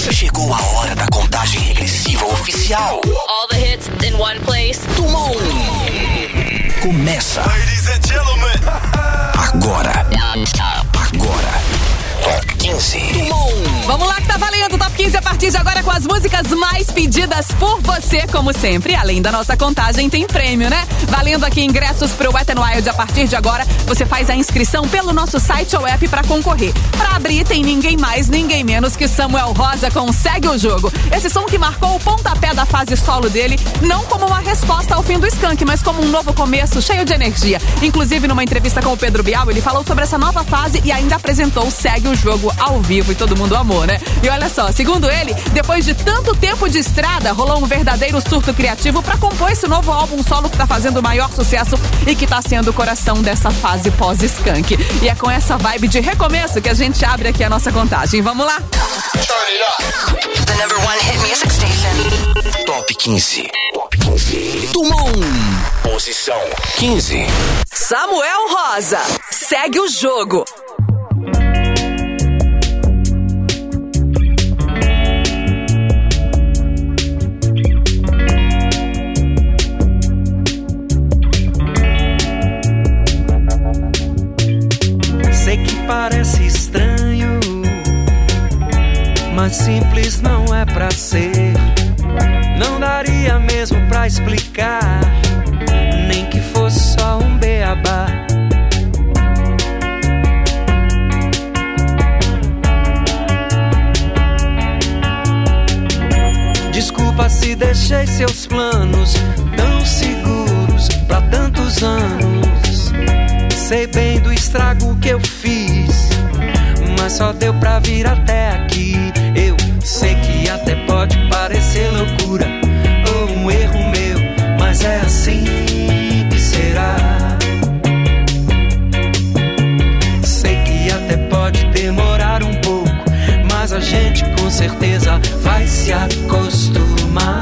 Chegou a hora da contagem regressiva oficial. All the hits in one place. Tumon. Começa. Ladies and gentlemen. Agora. Top 15. Tumon. Vamos lá que tá valendo o Top 15 a partir de agora com as músicas mais pedidas por você, como sempre. Além da nossa contagem, tem prêmio, né? Valendo aqui ingressos pro Wet n Wild a partir de agora. Você faz a inscrição pelo nosso site ou app pra concorrer. Pra abrir, tem ninguém mais, ninguém menos que Samuel Rosa com Segue o Jogo. Esse som que marcou o pontapé da fase solo dele, não como uma resposta ao fim do Skank, mas como um novo começo cheio de energia. Inclusive, numa entrevista com o Pedro Bial, ele falou sobre essa nova fase e ainda apresentou Segue o Jogo ao vivo e todo mundo amou, né? E olha só, segundo ele, depois de tanto tempo de estrada, rolou um verdadeiro surto criativo pra compor esse novo álbum solo que tá fazendo o maior sucesso e que tá sendo o coração dessa fase pós-Skank. E é com essa vibe de recomeço que a gente abre aqui a nossa contagem. Vamos lá? The number one hit music station. Top 15. Top 15. Tumon. Posição 15. Samuel Rosa, Segue o Jogo. Sei que parece estranho, mas simples não é pra ser. Não daria mesmo pra explicar, nem que fosse só um beabá. Desculpa se deixei seus planos tão seguros pra tantos anos. Sei bem do estrago que eu fiz, mas só deu pra vir até aqui. Eu sei que até pode parecer loucura ou um erro meu, mas é assim que será. Sei que até pode demorar um pouco, mas a gente com certeza vai se acostumar.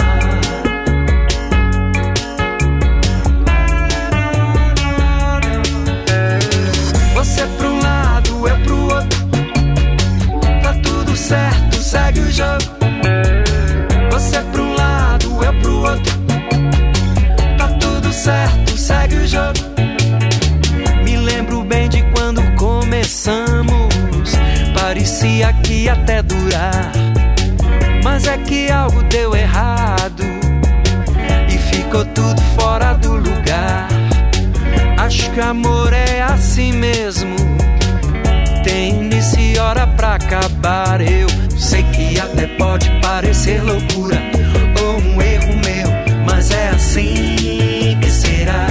Você pra um lado, eu pro outro. Tá tudo certo, segue o jogo. Você pra um lado, eu pro outro. Tá tudo certo, segue o jogo. Me lembro bem de quando começamos. Parecia que ia até durar, mas é que algo deu errado e ficou tudo fora do lugar. Acho que amor é assim mesmo, tem início e hora pra acabar. Eu sei que até pode parecer loucura ou um erro meu, mas é assim que será.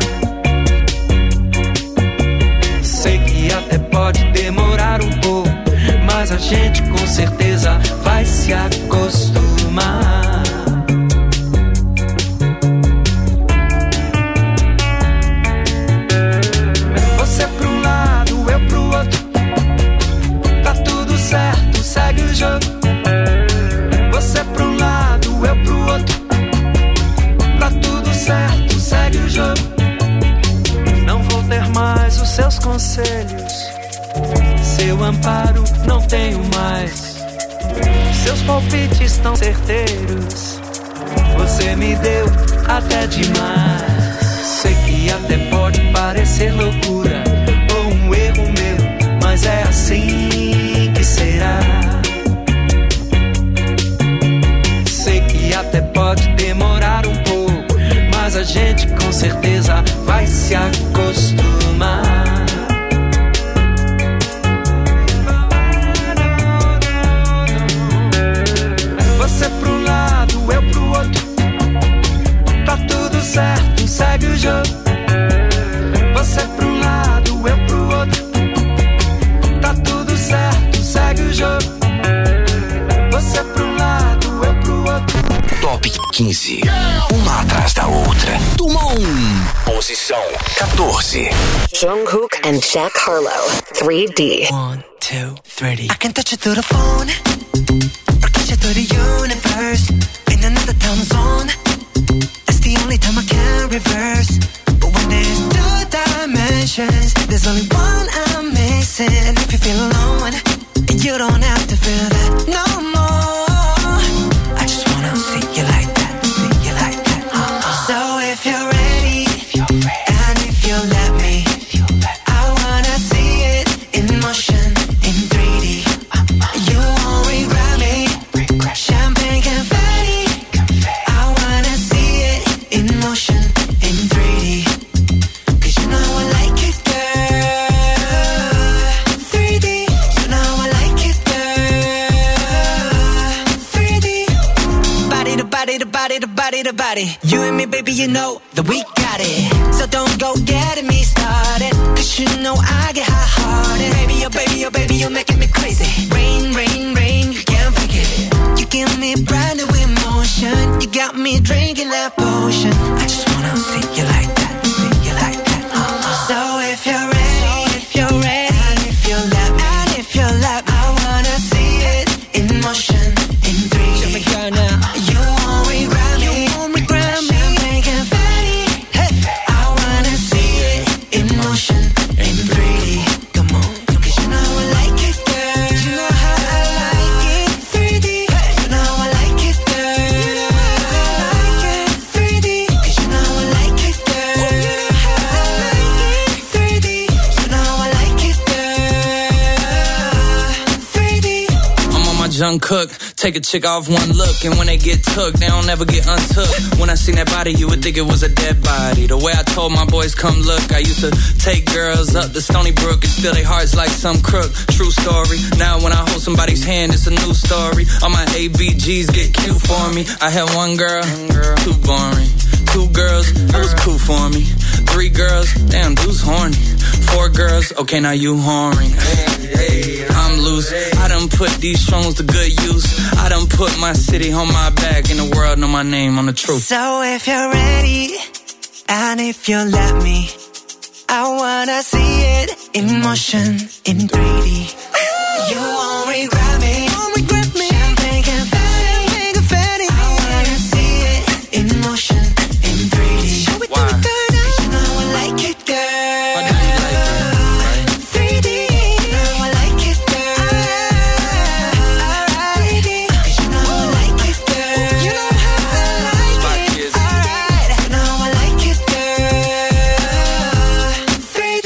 Sei que até pode demorar um pouco, mas a gente com certeza vai se acostumar. Você pra um lado, eu pro outro. Tá tudo certo, segue o jogo. Você pra um lado, eu pro outro. Tá tudo certo, segue o jogo. Não vou ter mais os seus conselhos, seu amparo não tenho mais. Seus palpites tão certeiros, você me deu até demais. Sei que até pode parecer loucura ou um erro meu, mas é assim que será. Sei que até pode demorar um pouco, mas a gente com certeza vai se acostumar. Você pra um lado, eu pro outro. Tá tudo certo, segue o jogo. Você pra um lado, eu pro outro. Tá tudo certo, segue o jogo. Você pra um lado, eu pro outro. Top 15. Uma atrás da outra. Tumon. Posição 14. Jungkook and Jack Harlow, 3D. 1, 2, 3. I can touch it through the phone, or catch it through the universe. In another time zone, it's the only time I can reverse. But when there's two dimensions, there's only one I'm missing. And if you feel alone, you don't have to feel that no more. body to body. You and me, baby, you know that we got it. So don't go getting me started, cause you know I get hot-hearted. Baby, oh baby, you're making me crazy. Rain, rain, rain, you can't fake it. You give me brand new emotion. You got me drinking that potion. I just wanna see you like that, see you like that. So if you're ready, if you're ready, and if you let me, and if you let me, I wanna see it in motion, in 3D. Show me girl now. You won't regret me, you won't regret me. Champagne confetti, hey. I wanna see it in motion, in 3D. Come on, cause you know I like it, girl. You know how I like it, 3D. Hey. You know I like it, girl. You know how I like it, 3D. Cause you know I like it, girl. You know how I like it, 3D. You know I like it, girl. 3D. I'm on my Jung Cook. Take a chick off one look, and when they get took, they don't ever get untook. When I seen that body, you would think it was a dead body. The way I told my boys, come look, I used to take girls up to Stony Brook and steal their hearts like some crook. True story. Now when I hold somebody's hand, it's a new story. All my ABGs get cute for me. I had one girl, too boring. 2 girls, that was cool for me. 3 girls, damn, dude's horny. 4 girls, okay, now you whoring. Hey, I'm loose. I done put these songs to good use. I done put my city on my back, and the world know my name on the truth. So if you're ready, and if you let me, I wanna see it in motion, in 3D. You won't regret me, won't regret me. Champagne confetti, confetti. I wanna see it in motion, in 3D. Show it to me, girl, now. 'Cause you know I like it, girl. I know you like it, right? 3D. You know I like it, girl. Alright. 3D. 'Cause you know I like it, girl. You know how I like it. Alright. You know I like it, girl. 3D.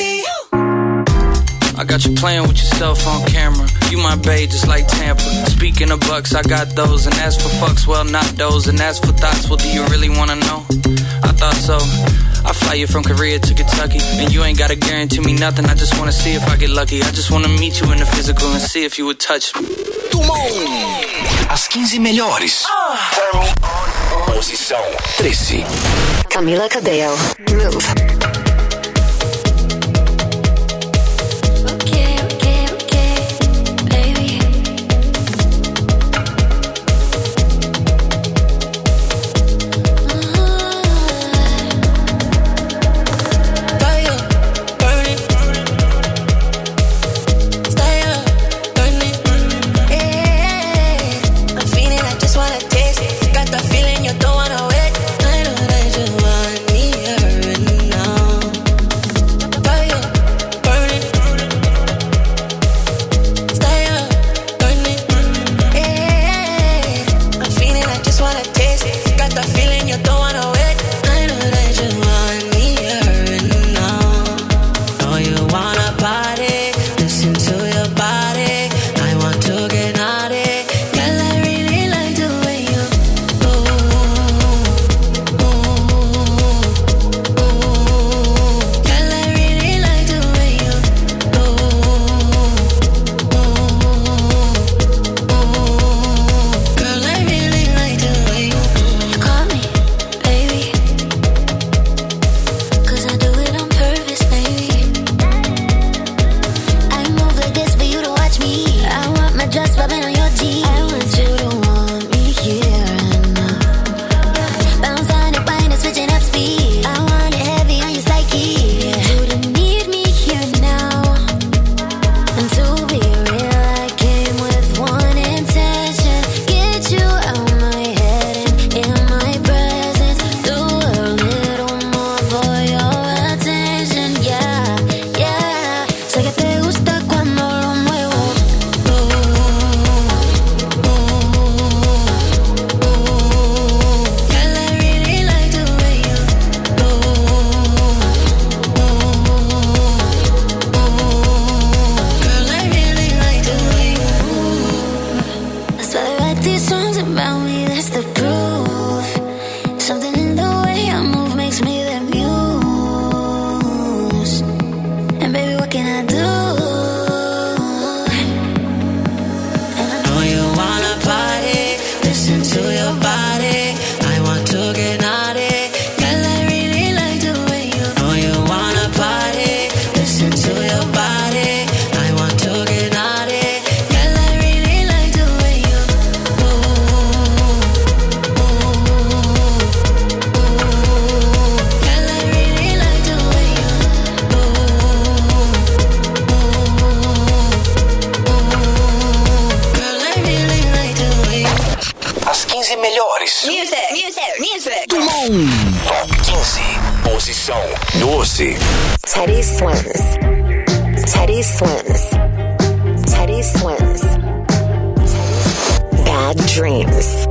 I got you playing with yourself on camera. You my babe, just like Tampa. Speaking of bucks, I got those. And as for fucks, well, not those. And as for thoughts, well, do you really wanna know? I thought so. I fly you from Korea to Kentucky, and you ain't gotta guarantee me nothing. I just wanna see if I get lucky. I just wanna meet you in the physical and see if you would touch me. Tumão. As 15 melhores. Posição 13. Camila Cabello. Move. Listen to your body. I want to get 15 melhores. Music. Do Mundo. Top 15. Posição 12. Teddy Swims. Bad dreams.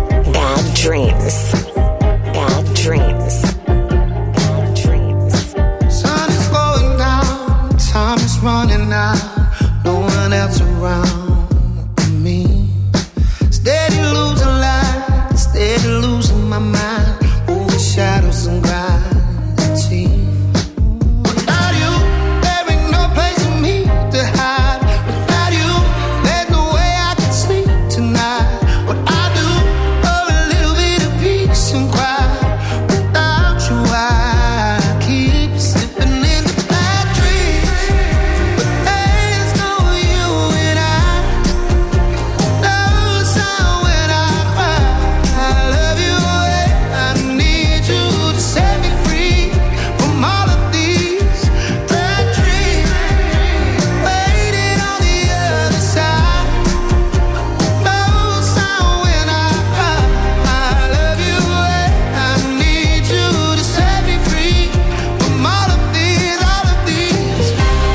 Sun is going down, time is running out, no one else around me. Steady losing light, steady losing my mind, over shadows and gravity. Without you, there ain't no place for me to hide. Without you, there's no way I can sleep tonight. What I do for a little bit of peace and quiet. Without you, I keep slipping into bad dreams. But there's no you and I. No sound when I cry. I love you and I need you to set me free from all of these bad dreams. Waiting on the other side. No sound when I cry. I love you and I need you to set me free from all of these bad dreams.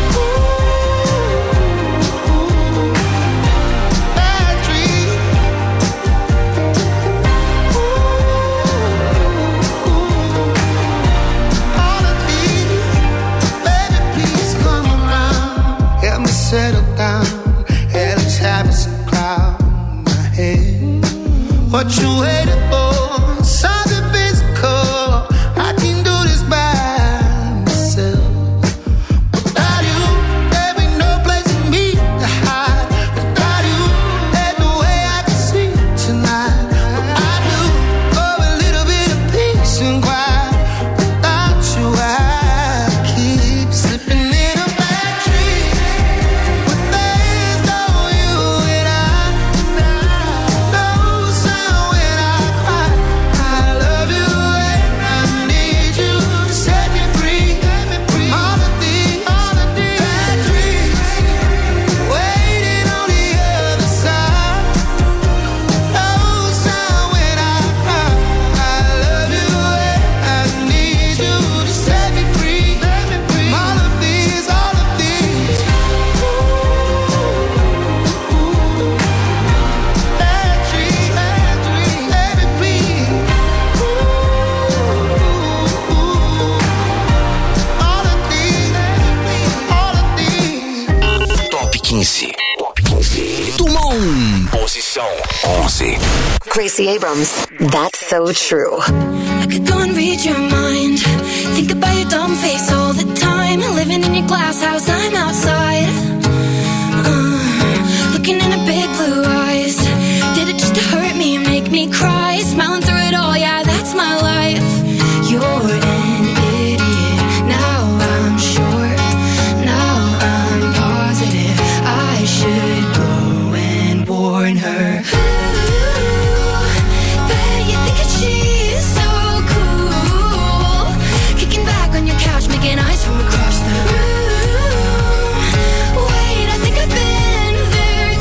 All of these, baby, please come around. Help me settle down. Headless habits and cloud my head. What you waiting for? Something physical. I can do this by myself. Without you, there ain't no place for me to hide. Without you, there's no way I can sleep tonight. What I do for a little bit of peace and quiet. Without you, I keep slipping into bad dreams. But there's no you and I. No sound when I cry. I love you and I need you to set me free from all of these bad dreams. Waiting on the other side. No sound when I cry. I love you and I need you to set me free from all of these bad dreams. Baby, please. All of these. Top 15. Do Mundo. Posição 11. Gracie Abrams. That's so true. I could go and read your mind. Think about your dumb face all the time. Living in your glass house, I'm outside. Looking in her big blue eyes. Did it just to hurt me and make me cry? Smiling through it all, yeah, that's my life. You're an idiot. Now I'm sure. Now I'm positive. I should go and warn her. Bet you think that she's so cool. Kicking back on your couch, making eyes from across the room. Wait, I think I've been there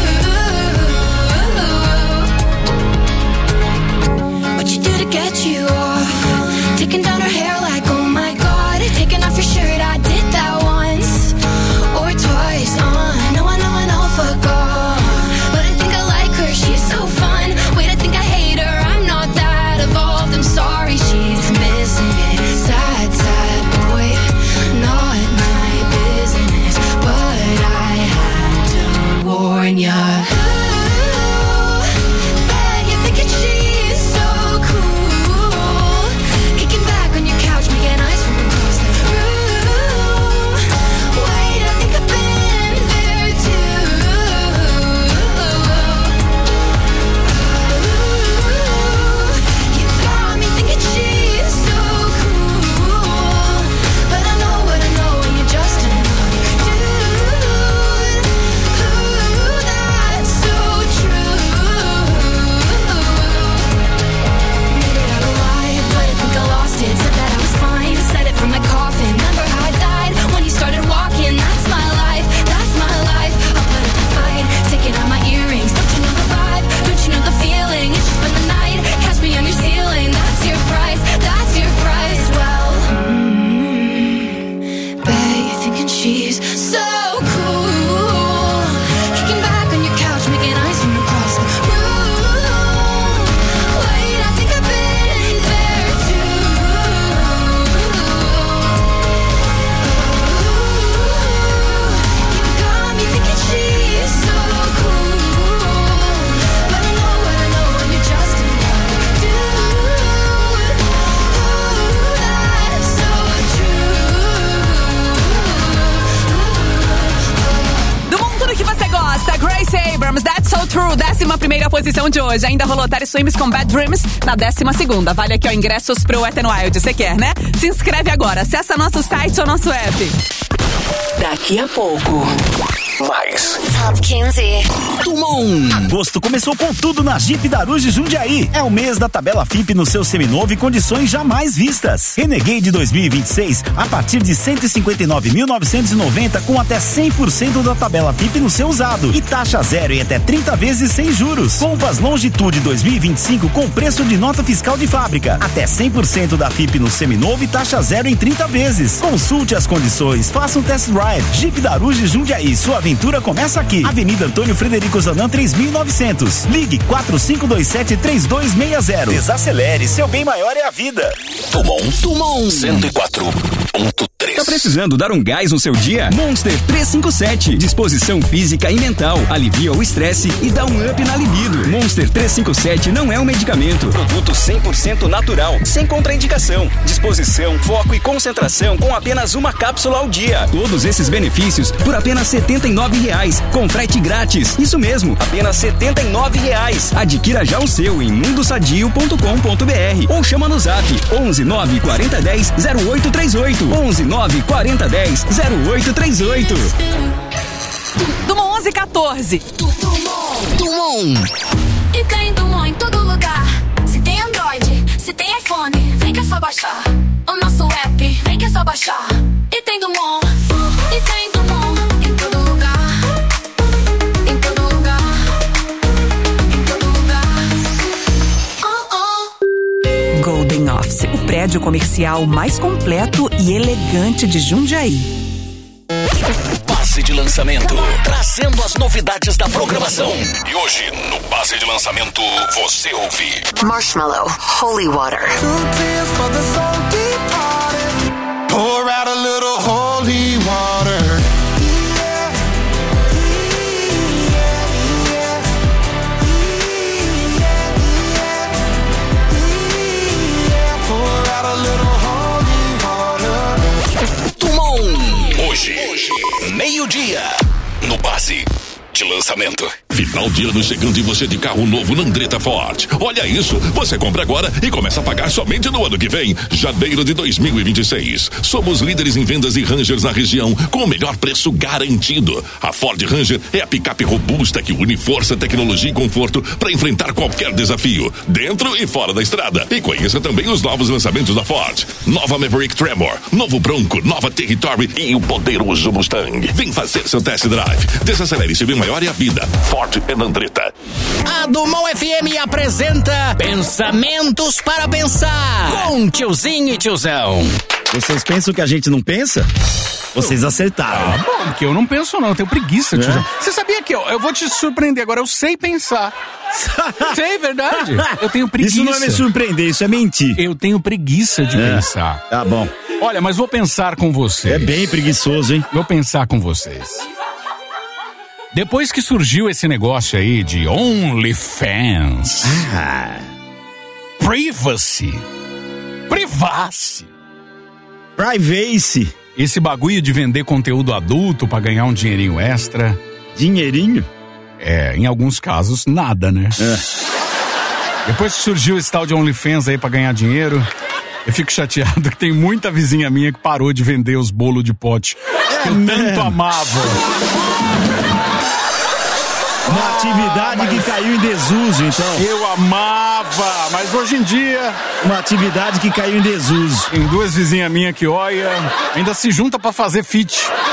too. What you do to get you off? Taking down her hair like, oh my god. Taking off your shirt, I did that once or twice. I know, fuck off. But I think I like her, she's so fun. Wait, I think I hate her, I'm not that evolved. I'm sorry, she's missing it. Sad, sad boy, not my business. But I had to warn ya. Bet you think that she's so cool. Kicking back on your couch, making eyes from across the room. Wait, I think I've been there too. You got me thinking she's so cool. But I know what I know, and you're just another dude. That's so True, 11ª posição de hoje. Ainda rolou Terry Swims com Bad Dreams na 12ª. Vale aqui, ó, ingressos pro Wet n Wild. Você quer, né? Se inscreve agora. Acessa nosso site ou nosso app. Daqui a pouco, mais Top 15. Tumon. Agosto começou com tudo na Jeep da Aruj Jundiaí. É o mês da tabela FIP no seu seminovo e condições jamais vistas. Renegade 2026 a partir de 159.990 com até 100% da tabela FIP no seu usado e taxa zero em até 30 vezes sem juros. Compass Longitude 2025 com preço de nota fiscal de fábrica. Até 100% da FIP no seminovo e taxa zero em 30 vezes. Consulte as condições, faça um test drive. Jeep da Aruj Jundiaí, sua aventura começa aqui. Avenida Antônio Frederico Zanam 3900. Ligue 4527-3260. Desacelere, seu bem maior é a vida. Tumon 104.3. Tá precisando dar um gás no seu dia? Monster 357. Disposição física e mental. Alivia o estresse e dá um up na libido. Monster 357 não é um medicamento. Produto 100% natural, sem contraindicação. Disposição, foco e concentração com apenas uma cápsula ao dia. Todos esses benefícios por apenas R$ 79,00. Com frete grátis. Isso mesmo, apenas R$ 79,00. Adquira já o seu em mundosadio.com.br ou chama no zap 11 9 40 10 0838. 11 9 40 10 0838. Dumont 1114. Tumon. E tem Dumont em todo lugar. Se tem Android, se tem iPhone, vem que é só baixar. O nosso app, vem que é só baixar. E tem Dumont, e tem Dumont em todo lugar. Em todo lugar. Em todo lugar. Golden Office, o prédio comercial mais completo e elegante de Jundiaí. Base de lançamento, trazendo as novidades da programação. E hoje, no Base de Lançamento, você ouve Marshmallow, Holy Water. Pour out a little holy water. Pour out a little holy water. Tumon. Hoje, meio-dia, no Base de Lançamento. Final de ano chegando e você de carro novo na Andretta Ford. Olha isso, você compra agora e começa a pagar somente no ano que vem, janeiro de 2026. Somos líderes em vendas e Rangers na região, com o melhor preço garantido. A Ford Ranger é a picape robusta que une força, tecnologia e conforto para enfrentar qualquer desafio, dentro e fora da estrada. E conheça também os novos lançamentos da Ford. Nova Maverick Tremor, novo Bronco, nova Territory e o poderoso Mustang. Vem fazer seu test drive. Desacelere seu bem maior e a vida. Ford e Andretta. A Dumont FM apresenta Pensamentos para Pensar com Tiozinho e Tiozão. Vocês pensam que a gente não pensa? Vocês acertaram. Ah, bom, porque eu não penso não, eu tenho preguiça, tiozão. Você sabia que eu vou te surpreender agora, eu sei pensar. Sei, verdade. Eu tenho preguiça. Isso não é me surpreender, isso é mentir. Eu tenho preguiça de pensar. Tá bom. Olha, mas vou pensar com vocês. É bem preguiçoso, hein? Vou pensar com vocês. Depois que surgiu esse negócio aí de OnlyFans, Privacy, esse bagulho de vender conteúdo adulto pra ganhar um dinheirinho extra. Dinheirinho? É, em alguns casos, nada, né? Depois que surgiu esse tal de OnlyFans aí pra ganhar dinheiro, eu fico chateado que tem muita vizinha minha que parou de vender os bolos de pote que eu tanto amava. Uma atividade que caiu em desuso, então. Eu amava, mas hoje em dia... Uma atividade que caiu em desuso. Tem duas vizinhas minhas que, olha, ainda se junta pra fazer fit.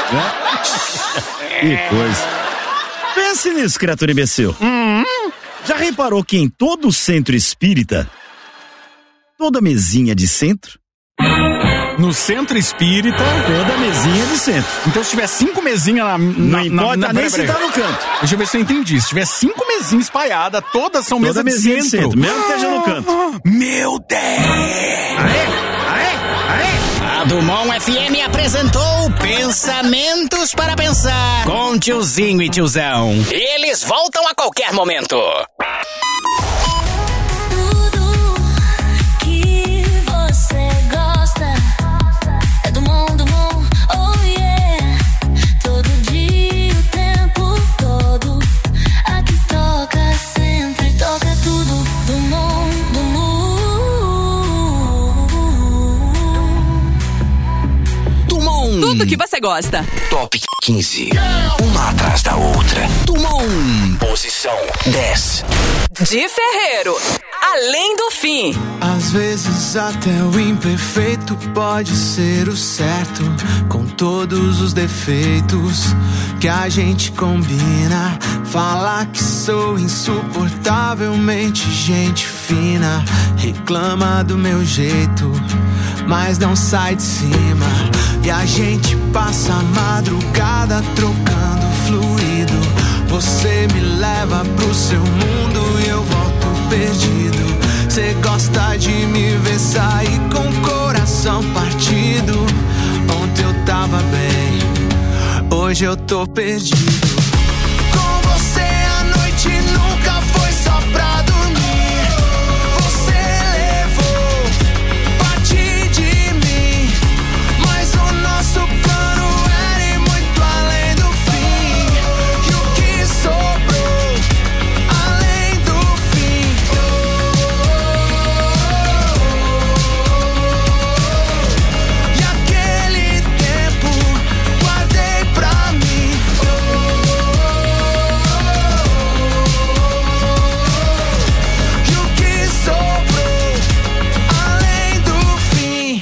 Que coisa. Pense nisso, criatura imbecil. Já reparou que em todo centro espírita, toda mesinha de centro... No centro espírita, toda mesinha de centro. Então se tiver 5 mesinhas não importa nem se tá no canto. Deixa eu ver se eu entendi. Se tiver 5 mesinhas espalhadas, todas são mesas de centro. Mesmo que esteja no canto. Meu Deus! A Dumont FM apresentou Pensamentos para Pensar com Tiozinho e Tiozão. Eles voltam a qualquer momento. Todo dia, o tempo todo, aqui toca tudo que você gosta. Top 15. Uma atrás da outra. Toma 1. Posição 10. De Ferreiro, Além do Fim. Às vezes até o imperfeito pode ser o certo, com todos os defeitos que a gente combina. Falar que sou insuportavelmente gente fina, reclama do meu jeito, mas não sai de cima. E a gente passa a madrugada trocando fluido. Você me leva pro seu mundo e eu volto perdido. Cê gosta de me ver sair com o coração partido. Ontem eu tava bem, hoje eu tô perdido. Com você a noite nunca foi só pra dormir. Você levou parte de mim, mas o nosso plano era ir muito além do fim. E o que sobrou além do fim? E aquele tempo guardei pra mim. E o que sobrou além do fim?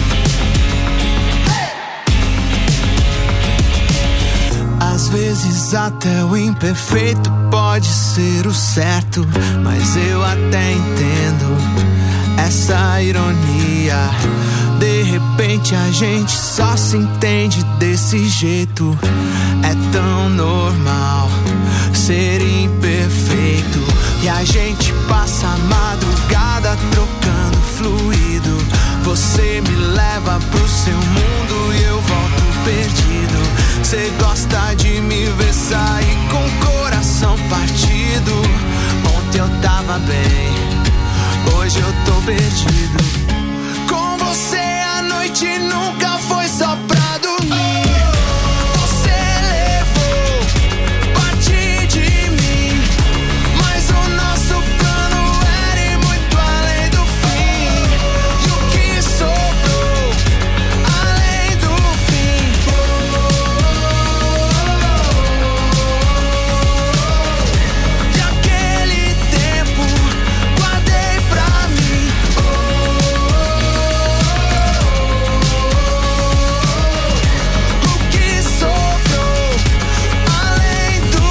Às vezes até o imperfeito pode ser o certo, mas eu até entendo essa ironia. De repente a gente só se entende desse jeito. É tão normal ser imperfeito. E a gente passa a madrugada trocando fluido. Você me leva pro seu mundo e eu volto perdido. Cê gosta de me ver sair com o coração partido. Ontem eu tava bem, hoje eu tô perdido. Com você a noite nunca foi só pra dormir. Você levou parte de mim, mas o nosso plano era ir muito além do fim. E o que sobrou além do fim? E aquele tempo guardei pra mim. O que sobrou além do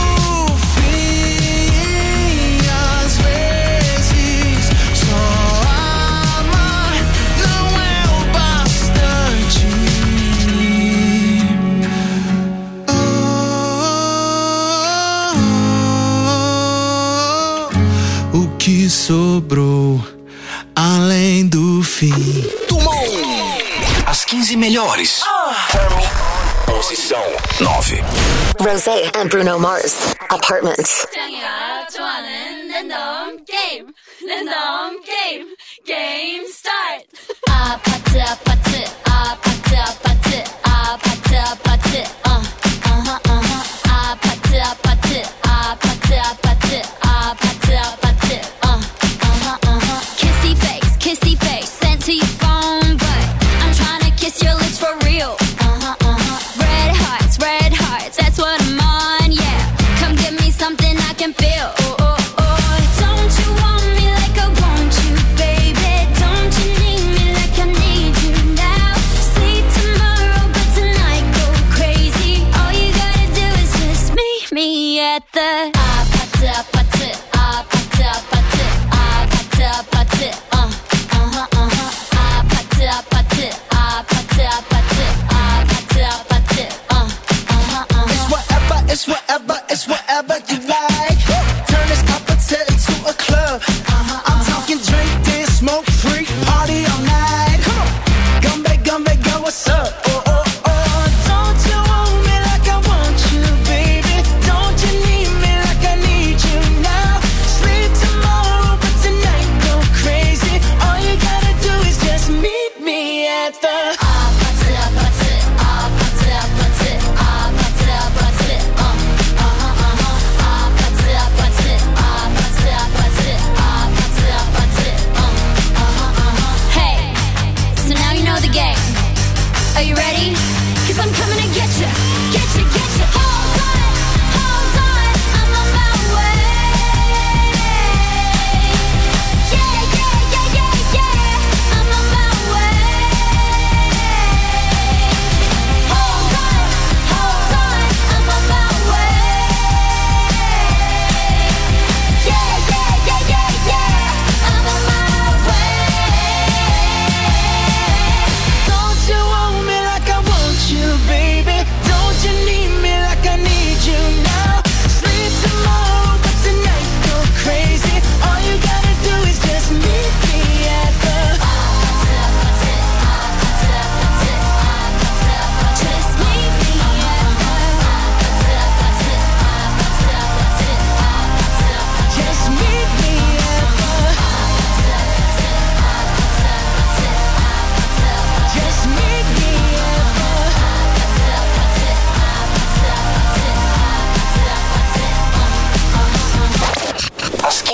fim? Às vezes só amar não é o bastante. O que sobrou além do fim? Toma 1. As 15 melhores. Posição 9. Rosé and Bruno Mars. Apartment. 짱이가 좋아하는 랜덤 게임, 랜덤 게임, 게임 스타트. 아파트 아파트 아파트 아파트 아파트 아파트 아파트 아파트 아파트 아파트 아파트 아파트 kissy face sent to your phone, but I'm trying to kiss your lips for real. Red hearts, that's what I'm on, yeah. Come give me something I can feel. Don't you want me like I want you, baby? Don't you need me like I need you now?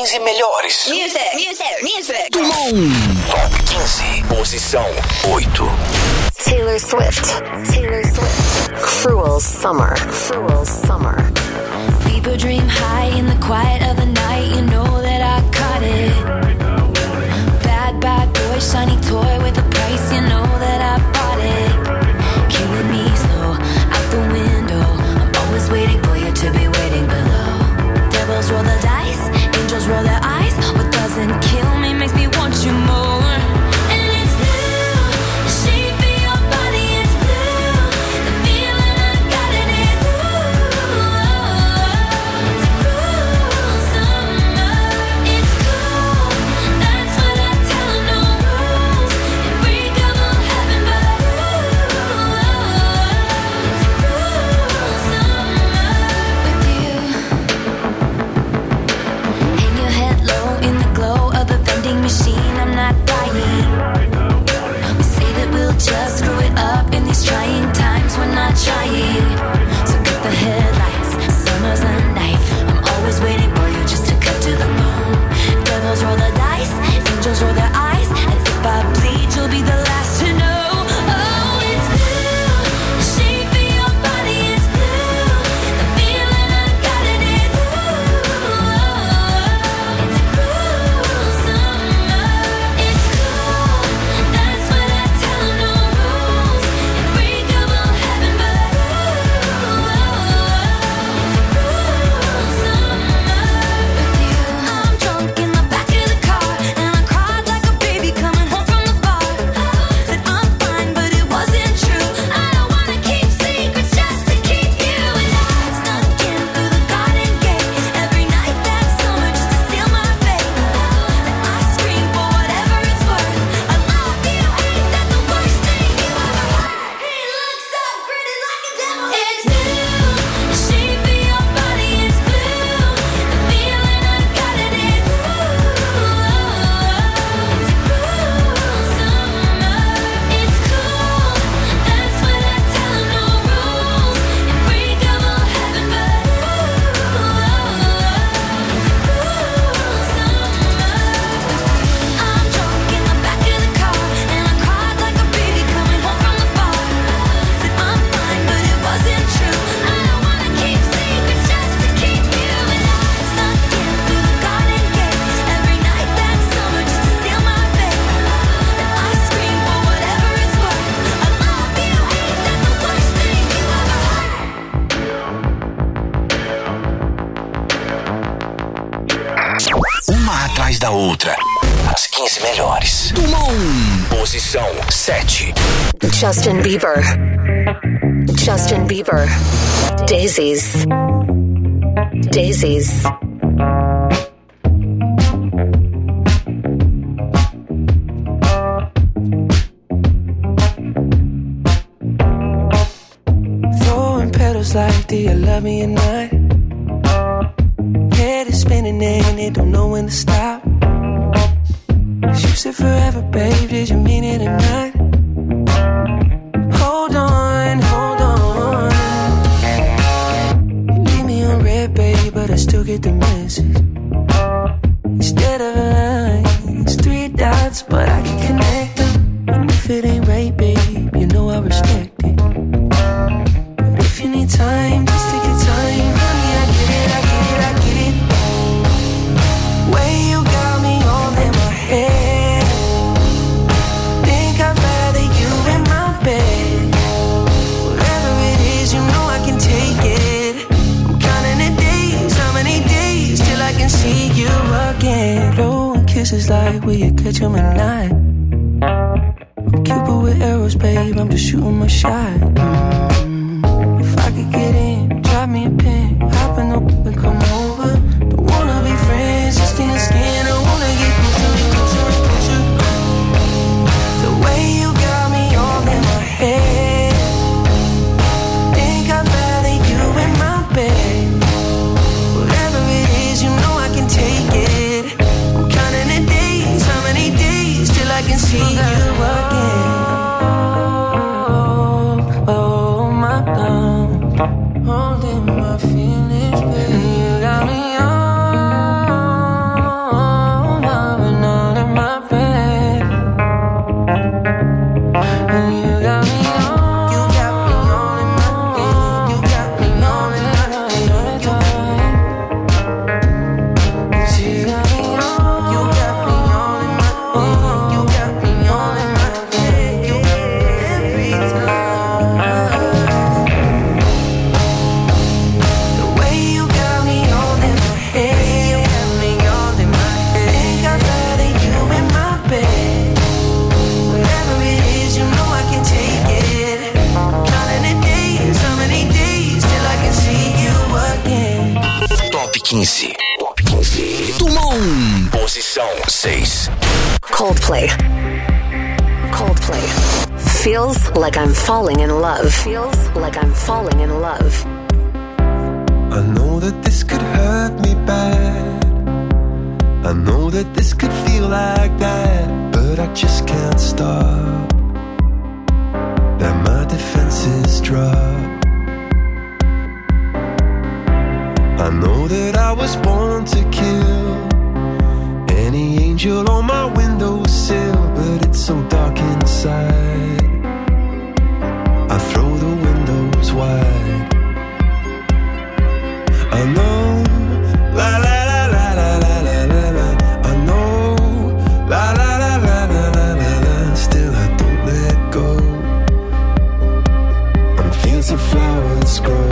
15 melhores. Music. Top 15. Posição 8. Taylor Swift. Cruel Summer. People dream high in the quiet of the night. You know that I caught it. Bad boy, shiny toy with a price. You know that I bought it. Killing me slow, out the window. I'm always waiting for you to be waiting below. Devils roll the dice, angels roll their eyes. What doesn't kill me makes me want you more. And it's blue, the shape of your body is blue. The feeling I got in it's it's a cruel summer. It's cool, that's what I tell 'em, no rules. Unbreakable heaven, but it's a cruel summer with you. Hang your head low in the glow of the vending machine. I'm not dying. We say that we'll just screw it up in these trying times. We're not trying. So cut the headlights. Summer's a knife. I'm always waiting for you just to cut to the bone. Devils roll the dice. Angels roll their eyes. And if I bleed, you'll be the last to know. Oh, it's blue. The shape of your body is blue. The feeling I got in it's it's a cruel summer. It's cool. That's what I tell 'em, no rules. Unbreakable heaven, but it's a cruel summer with you. I'm drunk in the back of the car, and I cried like a baby coming home from the bar. Said I'm fine, but it wasn't true. I don't wanna keep secrets just to keep you. And I snuck in through the garden gate every night that summer just to seal my fate. Then I scream for whatever it's worth. I love you, ain't that the worst thing you ever heard? He looks so gritty like a devil. It's blue, the shape of your body is blue. The feeling I got in it's it's a cruel summer. It's cool, that's what I tell 'em, no rules. Unbreakable heaven, but it's a cruel summer. I'm drunk in the back of the car, and I cried like a baby coming home from the bar. Said I'm fine, but it wasn't true. I don't wanna keep secrets just to keep you. And I snuck in through the garden gate every night that summer just to seal my fate. Then I scream for whatever it's worth. I love you, ain't that the worst thing you ever heard? Uma atrás da outra. As 15 melhores. Número 1. Posição 7. Justin Bieber. Daisies. Throwing petals like, do you love me or not? Head is spinning and it don't know when to stop. You said forever, babe, did you mean it or not? Hold on. You leave me on red, babe, but I still get the message. Instead of a line, it's 3 dots, but I can connect them. And if it ain't right, babe, you know I respect it. But if you need time, just take your time. Honey, I get it. Way you got me all in my head. Think I'd rather you in my bed. Whatever it is, you know I can take it. I'm counting the days, how many days till I can see you again. Blowing kisses like, will you catch 'em at night? I'm Cupid with arrows, babe, I'm just shooting my shot. If I could get in, drop me a pin, hop in up and come over. Don't wanna be friends, just skin to skin. I wanna get closer. The way you got me all in my head. Think I'd rather you in my bed. Whatever it is, you know I can take it. I'm counting the days, how many days till I can see you again. Oh, my love, holding my feelings, baby. You got Posição 6. Coldplay. Feels like I'm falling in love. I know that this could hurt me bad. I know that this could feel like that, but I just can't stop. That my defenses drop. I know that I was born to kill any angel on my windowsill, but it's so dark inside. I throw the windows wide. I know, la la la la la la la la la. I know, la la la la la la la la. Still I don't let go. I'm fields of flowers grow.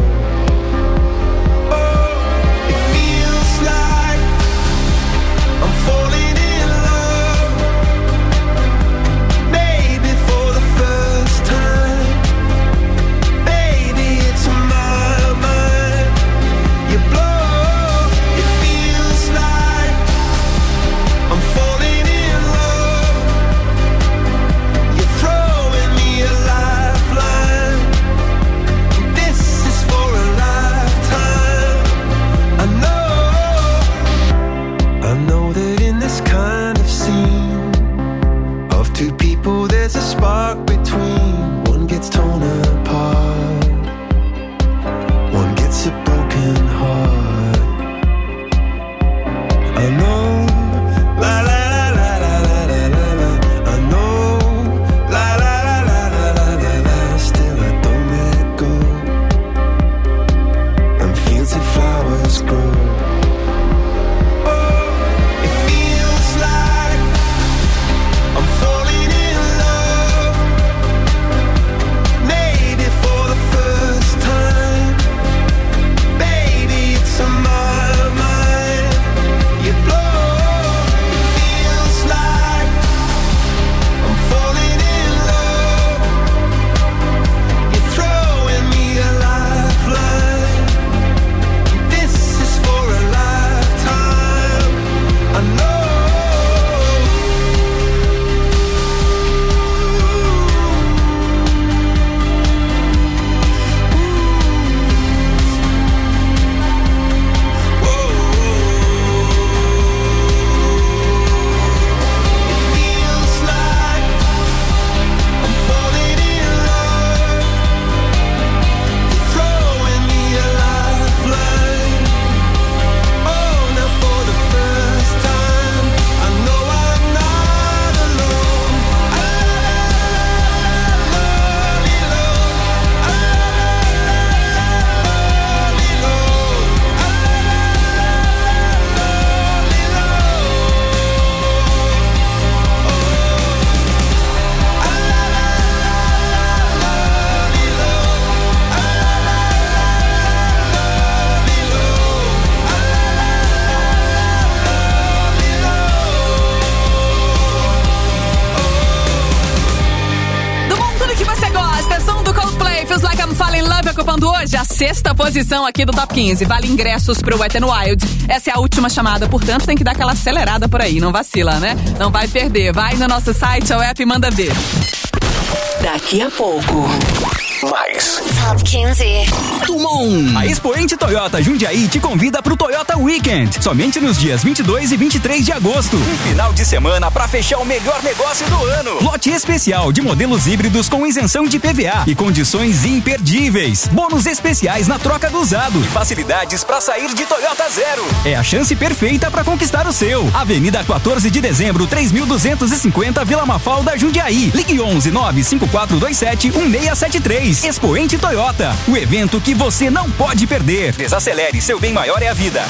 Hoje, a 6ª posição aqui do Top 15. Vale ingressos pro Wet n Wild. Essa é a última chamada, portanto, tem que dar aquela acelerada por aí. Não vacila, né? Não vai perder. Vai no nosso site, ao app e manda ver. Daqui a pouco. Mais. Top 15. Tumon. A Expoente Toyota Jundiaí te convida pro Toyota Weekend. Somente nos dias 22 e 23 de agosto. Um final de semana pra fechar o melhor negócio do ano. Lote especial de modelos híbridos com isenção de PVA e condições imperdíveis. Bônus especiais na troca do usado e facilidades pra sair de Toyota zero. É a chance perfeita pra conquistar o seu. Avenida 14 de dezembro, 3250, Vila Mafalda, Jundiaí. Ligue 11 95427 1673. Expoente Toyota, o evento que você não pode perder. Desacelere, seu bem maior é a vida.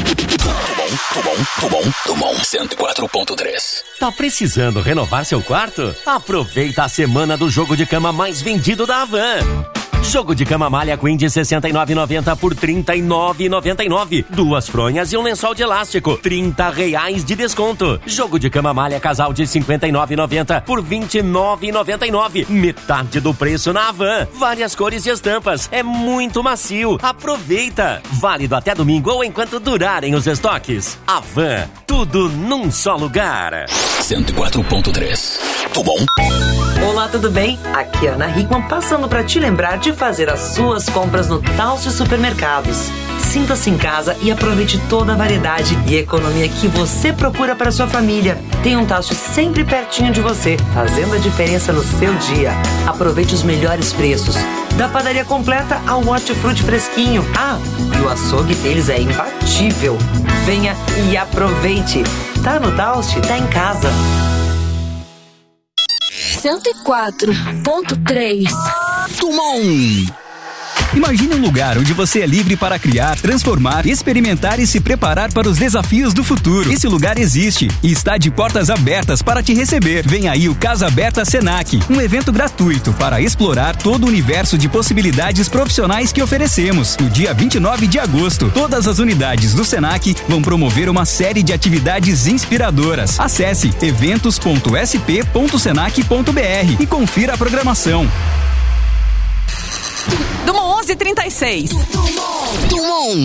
Tumon 104.3. Tá precisando renovar seu quarto? Aproveita a semana do jogo de cama mais vendido da Havan. Jogo de cama malha Queen de 69,90 por 39,99. 2 fronhas e um lençol de elástico, R$30 de desconto. Jogo de cama malha casal de 59,90 por 29,99. Metade do preço na Havan. Várias cores e estampas. É muito macio. Aproveita. Válido até domingo ou enquanto durarem os estoques. Havan. Tudo num só lugar. 104.3. Tudo bom? Olá, tudo bem? Aqui é a Ana Hickman passando para te lembrar de fazer as suas compras no Taust Supermercados. Sinta-se em casa e aproveite toda a variedade e economia que você procura para sua família. Tem um Taust sempre pertinho de você, fazendo a diferença no seu dia. Aproveite os melhores preços. Da padaria completa ao hortifruti fresquinho. Ah, e o açougue deles é imbatível. Venha e aproveite. Tá no Taust? Tá em casa. 104.3. Tumon. Imagine um lugar onde você é livre para criar, transformar, experimentar e se preparar para os desafios do futuro. Esse lugar existe e está de portas abertas para te receber. Vem aí o Casa Aberta Senac, um evento gratuito para explorar todo o universo de possibilidades profissionais que oferecemos. No dia 29 de agosto, todas as unidades do Senac vão promover uma série de atividades inspiradoras. Acesse eventos.sp.senac.br e confira a programação. Dumont 1136. Dumont.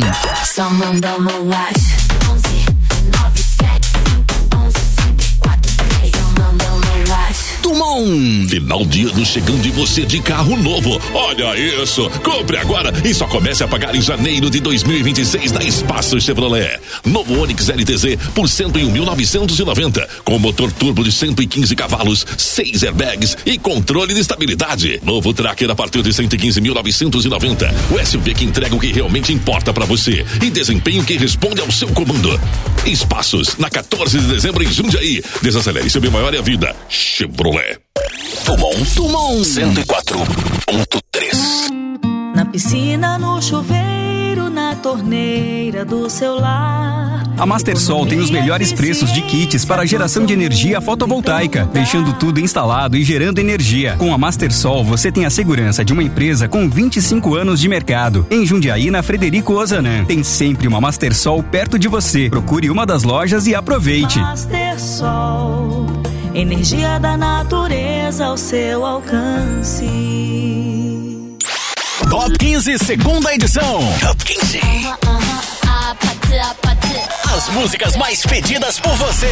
Dumont. Final de ano chegando e você de carro novo. Olha isso! Compre agora e só comece a pagar em janeiro de 2026 na Espaço Chevrolet. Novo Onix LTZ por 101.990 com motor turbo de 115 cavalos, 6 airbags e controle de estabilidade. Novo Tracker a partir de 115.990. O SUV que entrega o que realmente importa para você e desempenho que responde ao seu comando. Espaços na 14 de dezembro em Jundiaí. Desacelere seu bem maior é a vida. Chevrolet. Dumont 104.3. Na piscina, no chuveiro, na torneira do seu lar. A Mastersol tem os melhores preços de kits para geração de energia fotovoltaica, deixando tudo instalado e gerando energia. Com a Mastersol, você tem a segurança de uma empresa com 25 anos de mercado. Em Jundiaí, na Frederico Ozanam, tem sempre uma Mastersol perto de você. Procure uma das lojas e aproveite. Mastersol, energia da natureza ao seu alcance. Top 15, segunda edição. Top 15. As músicas mais pedidas por você.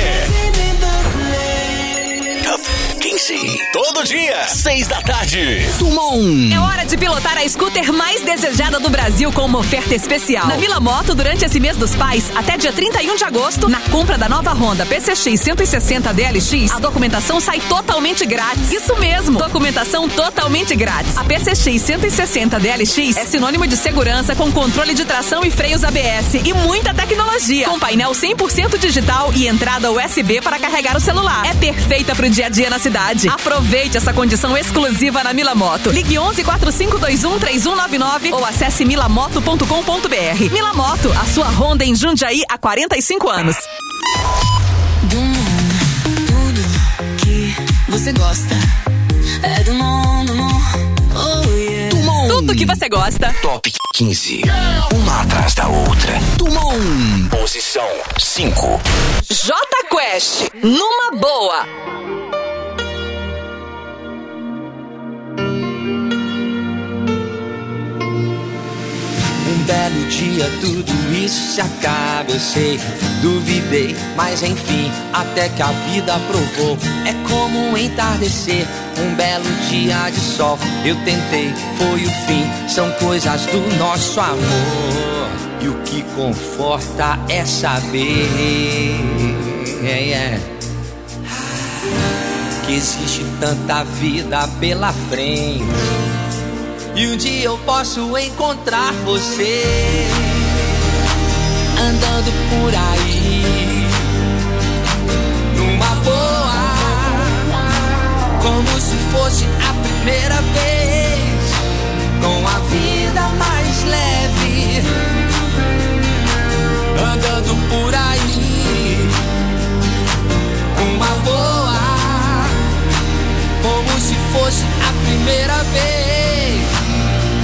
Top 15. Todo dia, 6 da tarde. Dumont. É hora de pilotar a scooter mais desejada do Brasil com uma oferta especial. Na Vila Moto, durante esse mês dos pais, até dia 31 de agosto, na compra da nova Honda PCX 160 DLX, a documentação sai totalmente grátis. Isso mesmo, documentação totalmente grátis. A PCX 160 DLX é sinônimo de segurança com controle de tração e freios ABS e muita tecnologia. Com painel 100% digital e entrada USB para carregar o celular. É perfeita pro dia a dia na cidade. Aproveite essa condição exclusiva na Mila Moto. Ligue 11 4521 3199 ou acesse milamoto.com.br. Mila Moto, a sua Honda em Jundiaí há 45 anos. Tudo que você gosta é do mundo. Oh yeah. Tudo que você gosta. Top 15. Uma atrás da outra. Dumont. Posição 5. J Quest. Numa boa. Um belo dia tudo isso se acaba, eu sei, duvidei, mas enfim, até que a vida provou. É como um entardecer, um belo dia de sol. Eu tentei, foi o fim, são coisas do nosso amor. E o que conforta é saber que existe tanta vida pela frente. E um dia eu posso encontrar você andando por aí numa boa, como se fosse a primeira vez, com a vida mais leve, andando por aí numa boa, como se fosse a primeira vez.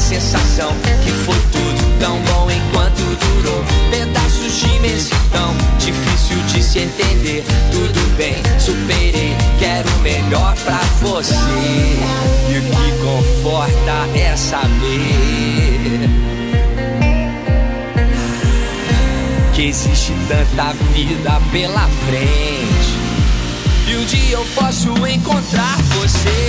sensação que foi tudo tão bom enquanto durou. Pedaços de imensidão, difícil de se entender. Tudo bem, superei, quero o melhor pra você. E o que conforta é saber que existe tanta vida pela frente. E um dia eu posso encontrar você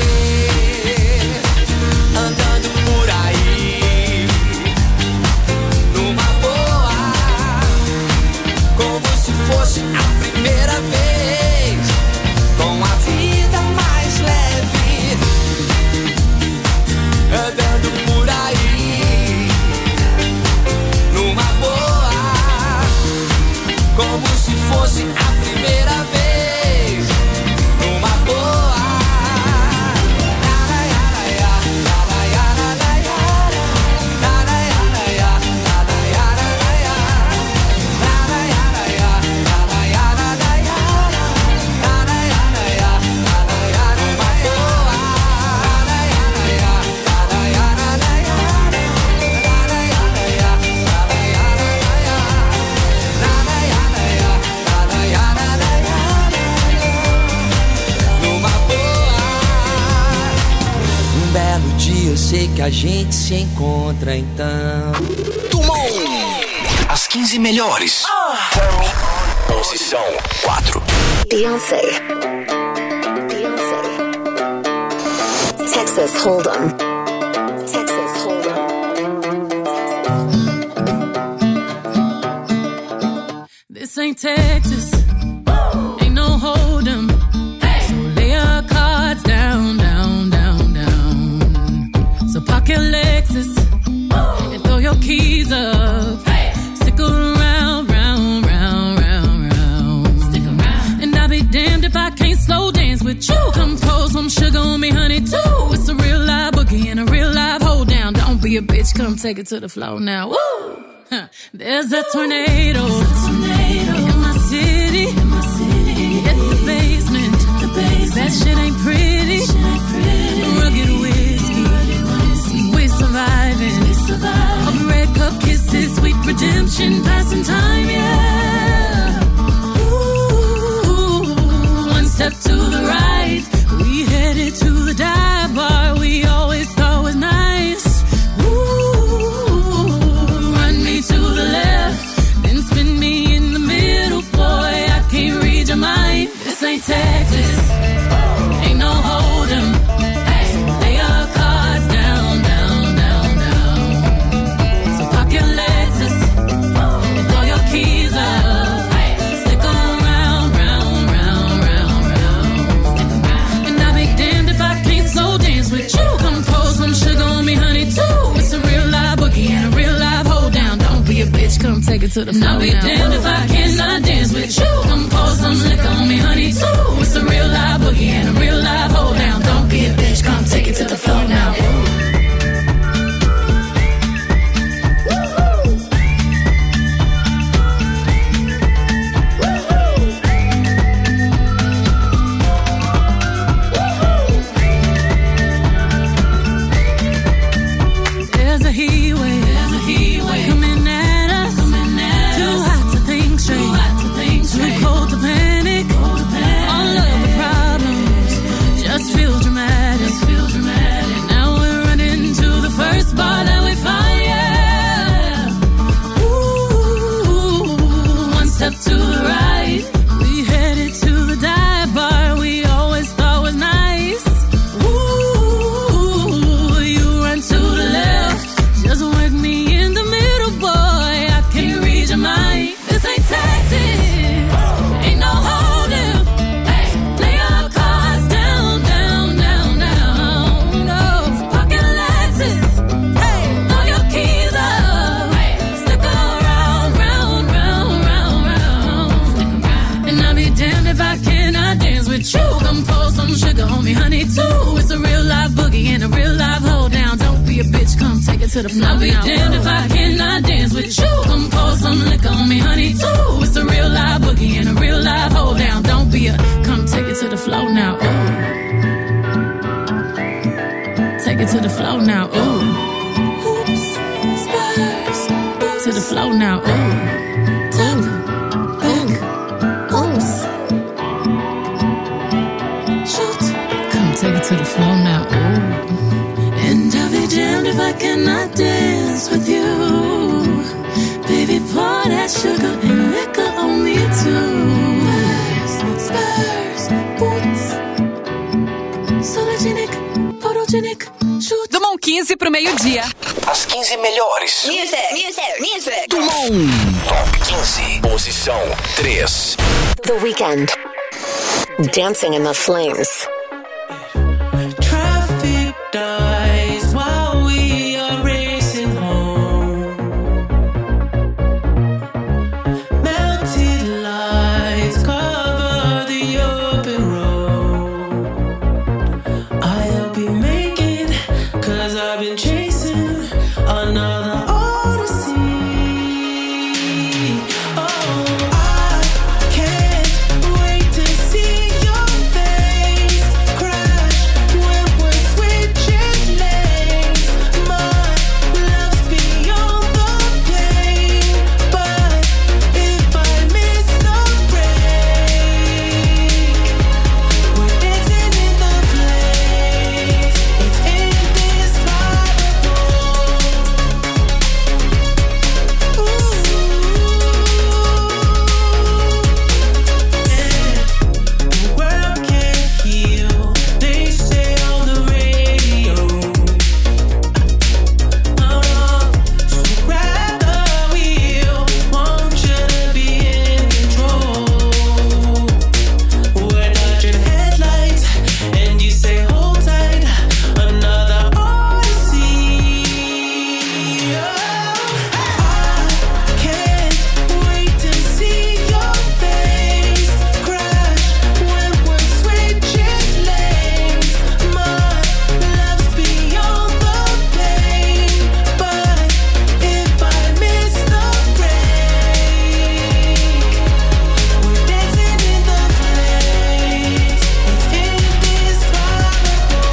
andando por aí, numa boa, como se fosse a primeira vez, com a vida mais leve, andando por aí, numa boa, como se fosse a primeira vez, numa boa. Eu sei que a gente se encontra então. Dumont, as 15 melhores. Posição 4. Beyoncé. Texas Hold'em. Texas Hold'em. This ain't Texas. Ain't no Hold'em. So lay your cards down, down, down, down. So park your Lexus and throw your keys up. Stick around, round, round, round, round. Stick around. And I'll be damned if I can't slow dance with you. Come pour some sugar on me, honey, too. It's a real live boogie and a real live hold down. Don't be a bitch, come take it to the floor now. Woo! Huh. There's a tornado in my city. Hit the basement. That shit ain't pretty. Rugged whiskey. We're surviving. Of red cup kisses, sweet redemption, passing time, yeah. Ooh, one step to the right. We headed to the dive bar we always thought was nice. Ooh, run me to the left, then spin me in the middle, boy. I can't read your mind. This ain't Texas. Ain't no Hold'em. Lay your cards down, down, down, down. So park your Lexus and throw your keys up. Stick around, round, round, round, round. And I'll be damned if I can't slow dance with you. Come pour some sugar on me, honey, too. It's a real live boogie and a real live hold down. Don't be a bitch, come take it to the floor. I'll be damned if I cannot dance with you. Come pour some liquor on me, honey, too. It's a real live boogie and a real live hold down. Don't be a bitch, come take it to the floor now. There's a heat wave coming at us. Too hot to think straight, too cold to panic. All of the problems just feel dramatic. Now we're running to the first bar that we find, yeah. Ooh, one step to the right. We headed to the dive bar we always thought was nice. Ooh, you run to the left, just work me in the middle, boy. I can't read your mind. This ain't Texas. Ain't no Hold'em. Lay your cards down, down, down, down. No, pocket Lexus. Throw your keys up. Stick around, round, round, round, round. And I'll be damned if I cannot dance with you. Come pour some sugar on me, honey, too. It's a real live boogie and a real live hold down. Don't be a bitch, come take it to the floor. I'll be damned if I cannot dance with you. Come pour some liquor on me, honey, too. It's a real live boogie and a real live hold down. Don't be a, come take it to the floor now. Ooh. Take it to the floor now. Ooh. flow now. Ooh, top, back, oops. Shoot, come take it to the floor now. Ooh, and I'll be damned if I cannot dance with you. Baby, pour that sugar and liquor on me too. Spurs, boots, sologenic, photogenic. Dumont 15 pro meio-dia. As 15 melhores. Music. Dumont. Top 15. Posição 3. The Weeknd. Dancing in the Flames. Traffic dies while we are racing home. Melted lights cover the open road. I'll be making, 'cause I've been chasing another odyssey. Oh, I can't wait to see your face crash when we're switching lanes. My love's beyond the pain, but if I miss the break, we're dancing in the flames. It's indescribable. The world can't heal, they say on the radio. So grab the wheel, want you to be in control. We're dodging headlights, and you say hold tight, another odyssey. I can't wait to see your face crash when we're switching lanes. My love's beyond the pain, but if I miss the break, we're dancing in the flames. It's indescribable.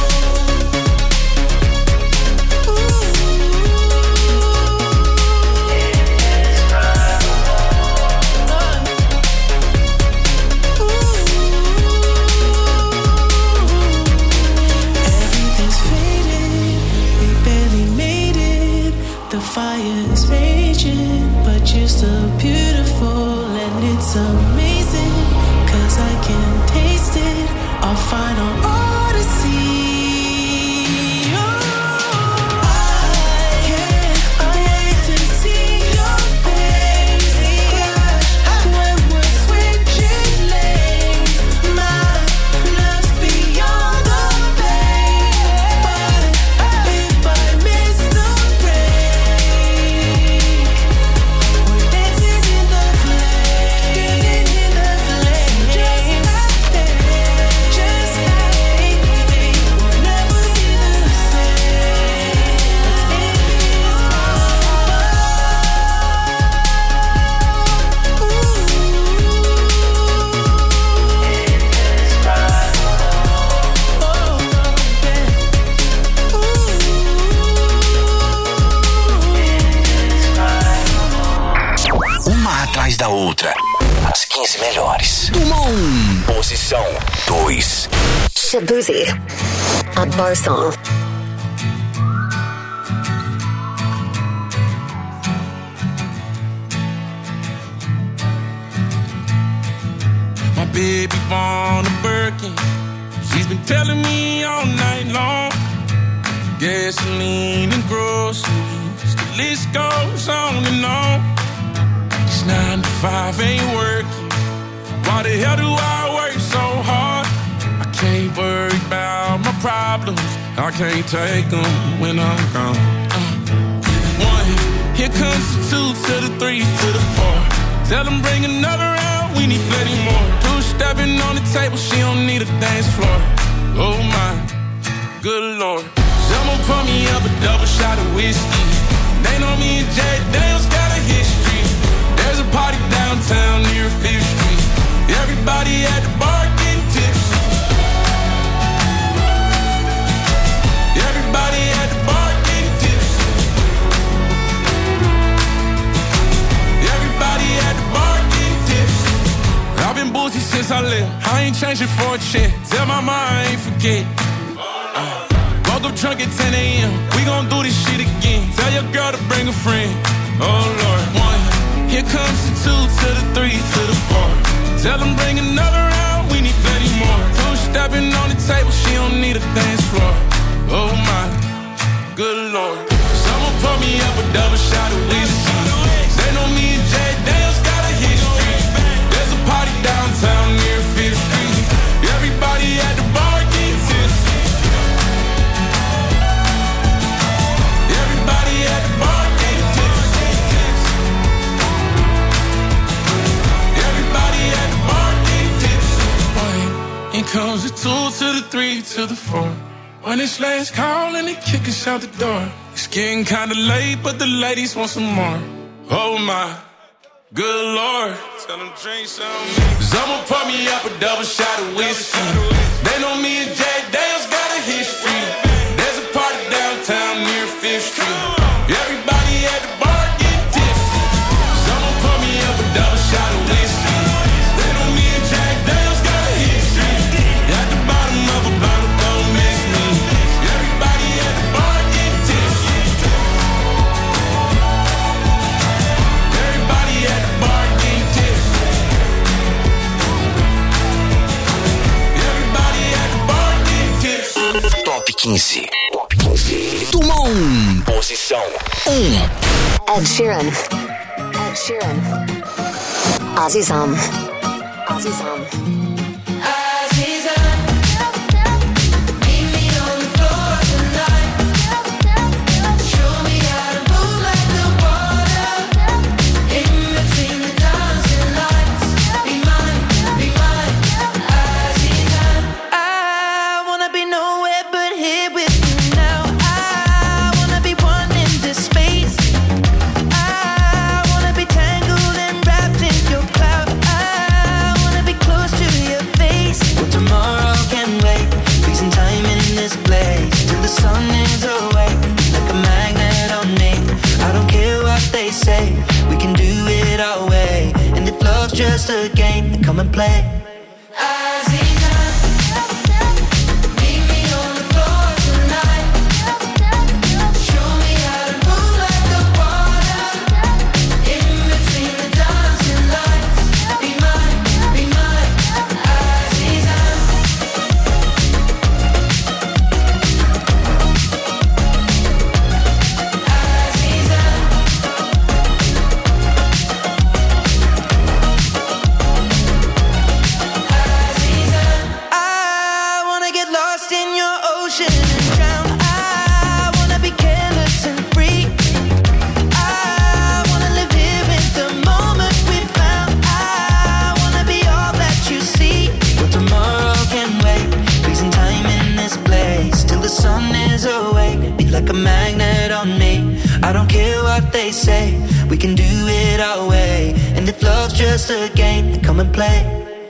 Everything's faded, we barely made it. The fire's raging, but you're still beautiful, and it's amazing, 'cause I can taste it, our final odyssey. I can't wait to see your face crash when we're switching lanes. My love's beyond the pain, but if I miss the break, we're dancing in the flames. Just like baby, we'll never be the same. Uma atrás da outra. As 15 melhores. Dumont. Posição 2. Shabuzi. A bar song. My baby born a Birkin. She's been telling me all night long. Gasoline and groceries, the list goes on and on. This 9 to 5 ain't working. Why the hell do I work so hard? I can't worry about my problems. I can't take them when I'm gone. 1, here comes the 2 to the 3 to the 4. Tell them bring another round, we need plenty more. 2 stepping on the table, she don't need a dance floor. Oh my, good lord. Someone pour me up a double shot of whiskey. They know me and Jay Daniels got a history. There's a party downtown near 5th Street. Everybody at the bar getting tipsy. Everybody at the bar getting tipsy. I ain't changing for a check. Tell my mom I ain't forget. Woke up drunk at 10 a.m. We gon' do this shit again. Tell your girl to bring a friend. Oh Lord, 1. Here comes the 2 to the 3 to the 4. Tell them bring another round. We need plenty more. 2 stepping on the table. She don't need a dance floor. Oh my, good Lord. Someone pour me up a double shot of whiskey. They know me and Jay Daniels got a history. There's a party downtown near 5th Street. Everybody at the bar get tipsy. Everybody at the bar get tipsy. Everybody at the bar get tipsy. Here comes the 2 to the 3 to the 4. When it's last call and they kick us out the door. It's getting kinda late, but the ladies want some more. Oh my, good Lord. Tell them drink some. Someone pour me up a double shot of whiskey. They know me and Jay Daniels got a history. There's a party downtown near 5th Street. Everybody at the bar get tipsy. Someone pour me up a double shot of whiskey. They know me and Jay Daniels got a history. At the bottom of a bottle, don't miss me. Everybody at the bar get tipsy. Everybody at the bar get tipsy. Everybody at the bar get tipsy. Top 15. Top 15. Dumont. Posição 1. Ed Sheeran. Ed Sheeran. Azizam. Azizam. Just a game, then come and play. They say we can do it our way, and if love's just a game, then come and play.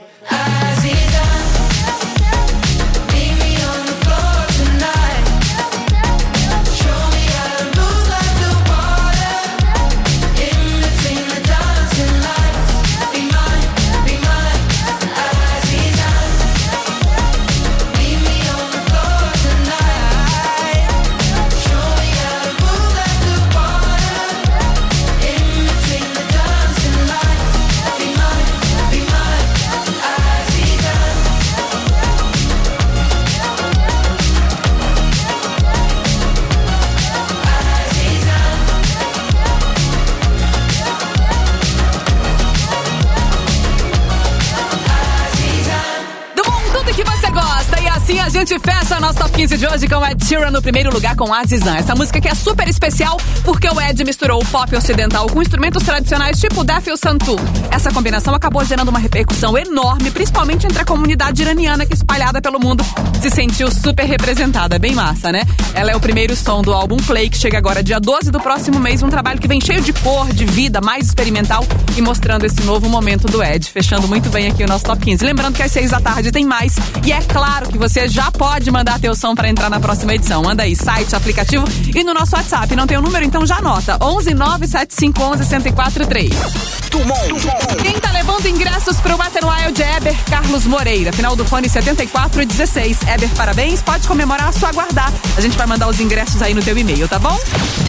A gente fecha nosso Top 15 de hoje com Ed Sheeran no primeiro lugar com Azizam. Essa música que é super especial porque o Ed misturou o pop ocidental com instrumentos tradicionais tipo o def e o santu. Essa combinação acabou gerando uma repercussão enorme, principalmente entre a comunidade iraniana que espalhada pelo mundo se sentiu super representada. Bem massa, né? Ela é o primeiro som do álbum Play, que chega agora dia 12 do próximo mês, um trabalho que vem cheio de cor, de vida, mais experimental e mostrando esse novo momento do Ed, fechando muito bem aqui o nosso Top 15. Lembrando que às 6 da tarde tem mais e é claro que você já já pode mandar teu som pra entrar na próxima edição. Manda aí, site, aplicativo e no nosso WhatsApp. Não tem o número? Então já anota. 11 97511 1043. Quem tá levando ingressos pro Wet n Wild é Eber Carlos Moreira. Final do fone 7416. Eber, parabéns. Pode comemorar, só aguardar. A gente vai mandar os ingressos aí no teu e-mail, tá bom?